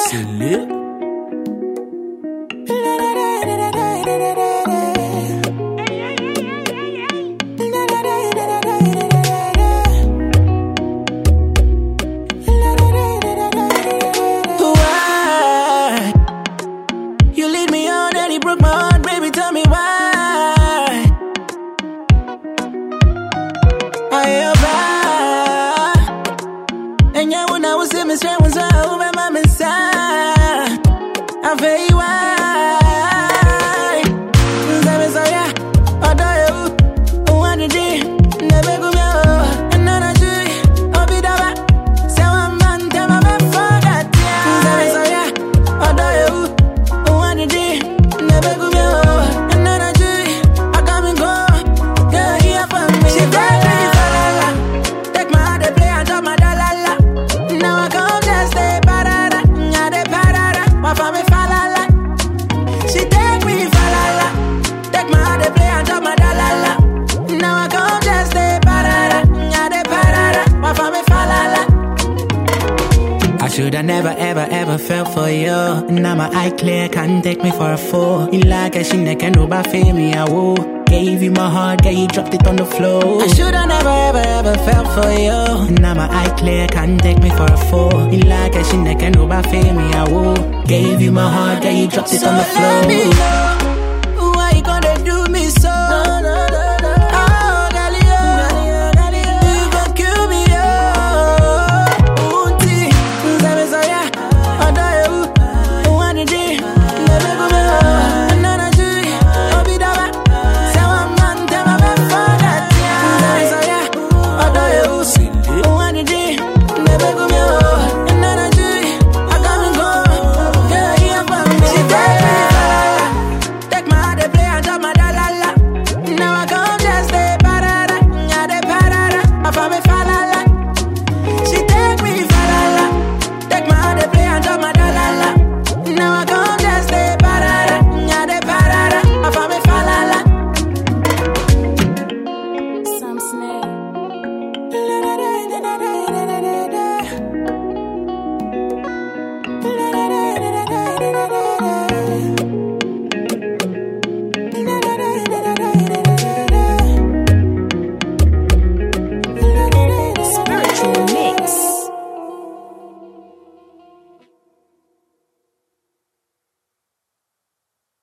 Silly. I never ever fell for you. Now my eye clear, can't take me for a fool. You like a shit, can't nobody me, I will. Gave you my heart, girl, you dropped it on the floor. I shoulda never ever fell for you. Now my eye clear, can't take me for a fool. You like a shit, can't nobody me, I will. Gave you my heart, girl, you dropped it on the floor.